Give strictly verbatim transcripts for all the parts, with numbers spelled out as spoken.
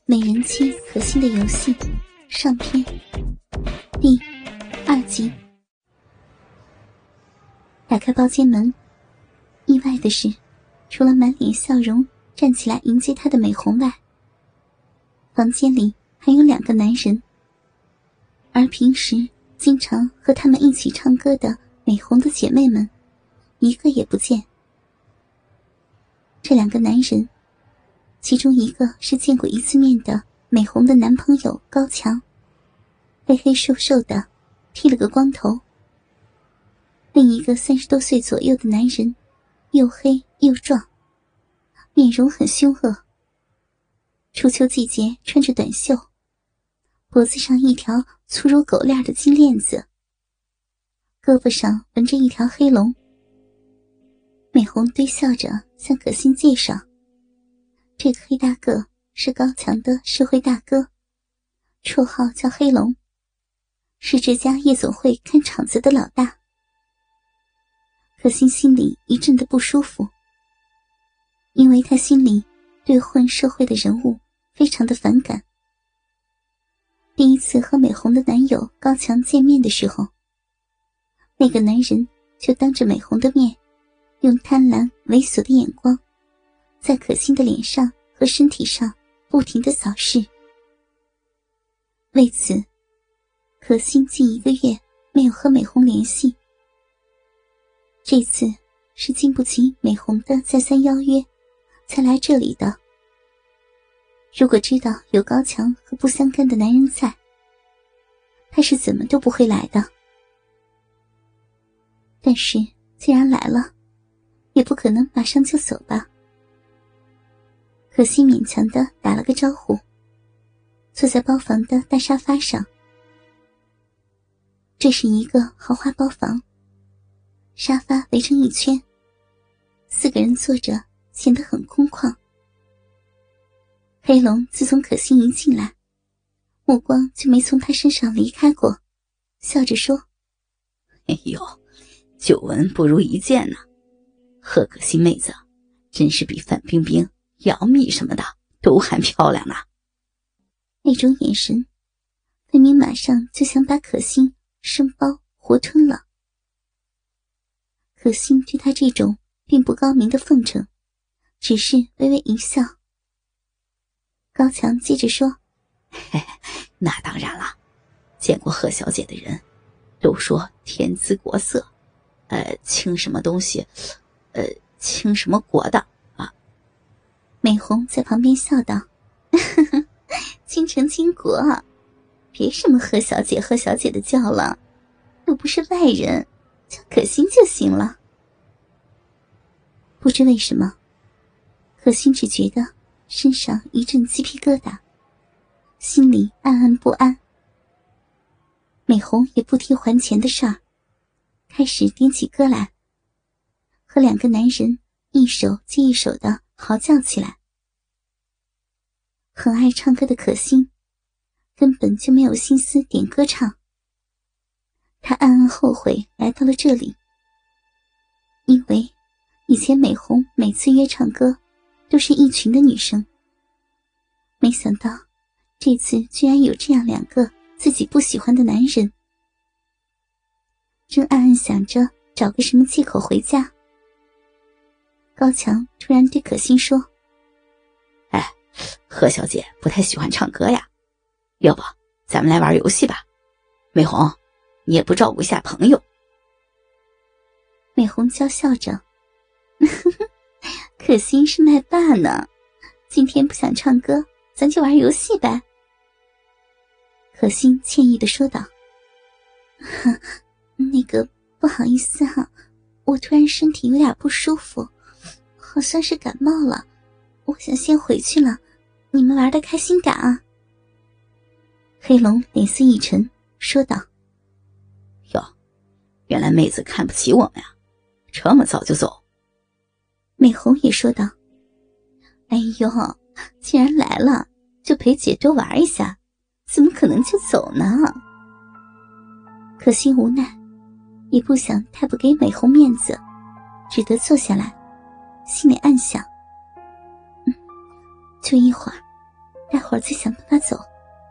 美人妻可心的游戏上篇第二集。打开包间门，意外的是，除了满脸笑容站起来迎接他的美红外，房间里还有两个男人，而平时经常和他们一起唱歌的美红的姐妹们一个也不见。这两个男人，其中一个是见过一次面的美红的男朋友高强，黑黑瘦瘦的，剃了个光头。另一个三十多岁左右的男人，又黑又壮，面容很凶恶。初秋季节穿着短袖，脖子上一条粗如狗链的金链子，胳膊上纹着一条黑龙。美红堆笑着向可心介绍，这个黑大个是高强的社会大哥，绰号叫黑龙，是这家夜总会看场子的老大。可心心里一阵的不舒服，因为他心里对混社会的人物非常的反感。第一次和美红的男友高强见面的时候，那个男人就当着美红的面，用贪婪猥琐的眼光在可心的脸上和身体上不停地扫视。为此，可心近一个月没有和美红联系。这次是经不起美红的再三邀约才来这里的。如果知道有高强和不相干的男人在，他是怎么都不会来的。但是既然来了，也不可能马上就走吧。可惜勉强地打了个招呼，坐在包房的大沙发上。这是一个豪华包房，沙发围成一圈，四个人坐着显得很空旷。黑龙自从可心一进来，目光就没从他身上离开过，笑着说： 哎呦，久闻不如一见呐、啊！贺可心妹子真是比范冰冰、姚蜜什么的都还漂亮呢。 那种眼神分明马上就想把可心生包活吞了。可心对他这种并不高明的奉承只是微微一笑。高强接着说： 嘿嘿，那当然了，见过贺小姐的人都说天姿国色，呃，清什么东西呃，清什么国的啊？ 美红在旁边笑道：呵呵，倾城倾国啊，别什么贺小姐贺小姐的叫了，又不是外人，叫可心就行了。不知为什么，可心只觉得身上一阵鸡皮疙瘩，心里暗暗不安。美红也不提还钱的事儿，开始点起歌来，和两个男人一首接一首的嚎叫起来。很爱唱歌的可心根本就没有心思点歌唱，她暗暗后悔来到了这里，因为以前美红每次约唱歌都是一群的女生，没想到这次居然有这样两个自己不喜欢的男人。正暗暗想着找个什么借口回家，高强突然对可心说： 哎，贺小姐不太喜欢唱歌呀，要不咱们来玩游戏吧？美红，你也不照顾一下朋友。 美红娇笑着：可心是麦霸呢，今天不想唱歌，咱就玩游戏呗。可心歉意地说道：那个不好意思哈、啊，我突然身体有点不舒服，好像是感冒了，我想先回去了，你们玩得开心点啊。黑龙脸色一沉说道： 哟，原来妹子看不起我们呀，这么早就走。 美红也说道：哎呦，既然来了就陪姐多玩一下，怎么可能就走呢？可心无奈，也不想太不给美红面子，只得坐下来，心里暗想：嗯，就一会儿，待会会儿再想办法走。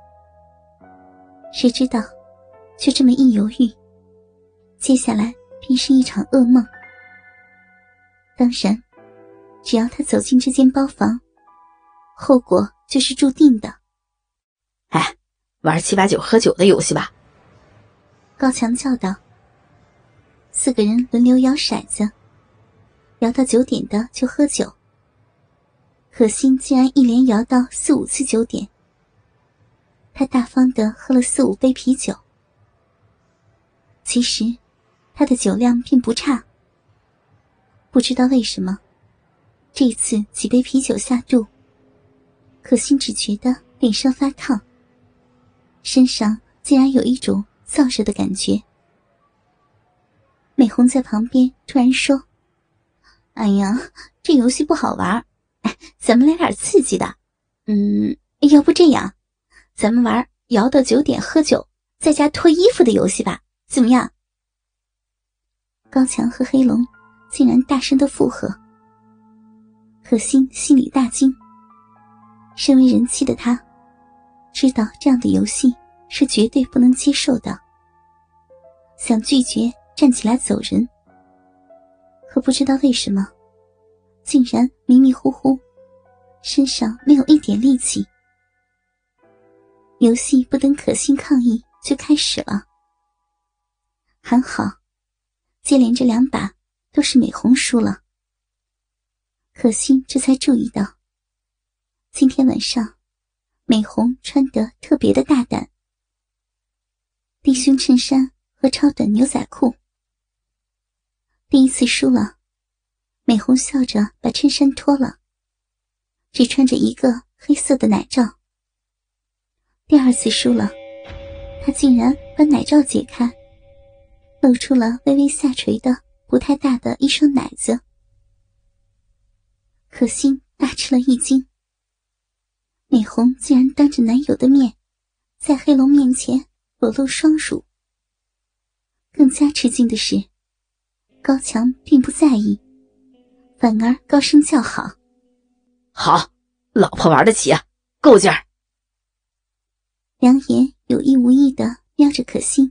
谁知道就这么一犹豫，接下来便是一场噩梦。当然只要他走进这间包房，后果就是注定的。 哎，玩七八九喝酒的游戏吧。 高强叫道。四个人轮流摇骰子，摇到九点的就喝酒。可心竟然一连摇到四五次九点，他大方地喝了四五杯啤酒。其实他的酒量并不差，不知道为什么这次几杯啤酒下肚，可心只觉得脸上发烫，身上竟然有一种燥热的感觉。美红在旁边突然说：哎呀，这游戏不好玩，哎，咱们来点刺激的。嗯，要不这样，咱们玩摇到九点喝酒在家脱衣服的游戏吧，怎么样？高强和黑龙竟然大声的附和。可心心里大惊，身为人妻的她知道这样的游戏是绝对不能接受的，想拒绝站起来走人，可不知道为什么竟然迷迷糊糊，身上没有一点力气。游戏不等可心抗议就开始了。还好接连这两把都是美红输了。可心这才注意到今天晚上美红穿得特别的大胆，低胸衬衫和超短牛仔裤。第一次输了，美红笑着把衬衫脱了，只穿着一个黑色的奶罩。第二次输了，她竟然把奶罩解开，露出了微微下垂的不太大的一双奶子。可心大吃了一惊，美红竟然当着男友的面在黑龙面前裸露双乳。更加吃惊的是，高强并不在意，反而高声叫好： 好，老婆玩得起啊，够劲儿。 两眼有意无意地瞄着可心。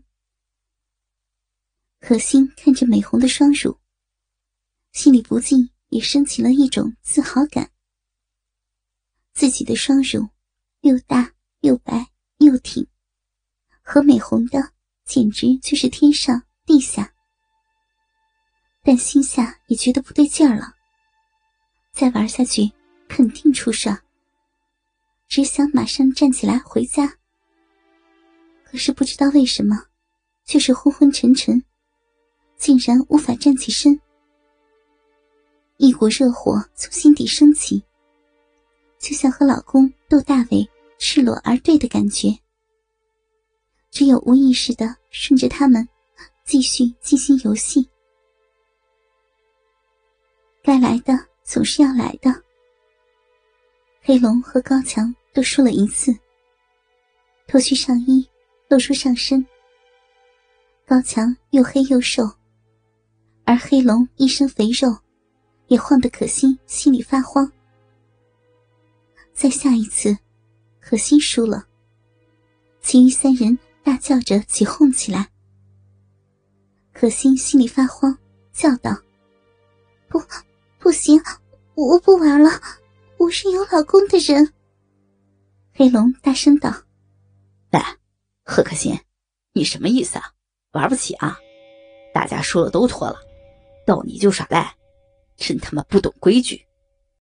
可心看着美红的双乳，心里不禁也升起了一种自豪感。自己的双乳又大又白又挺，和美红的简直就是天上地下。但心下也觉得不对劲儿了，再玩下去肯定出事儿，只想马上站起来回家。可是不知道为什么，就是昏昏沉沉，竟然无法站起身。一股热火从心底升起，就像和老公窦大伟赤裸而对的感觉。只有无意识地顺着他们继续进行游戏。该来的总是要来的。黑龙和高强都输了一次，脱去上衣露出上身。高强又黑又瘦，而黑龙一身肥肉，也晃得可心心里发慌。再下一次，可心输了，其余三人大叫着起哄起来。可心心里发慌，叫道：不不行，我不玩了，我是有老公的人。黑龙大声道： 哎，贺可心，你什么意思啊？玩不起啊？大家输了都脱了，到你就耍赖，真他妈不懂规矩。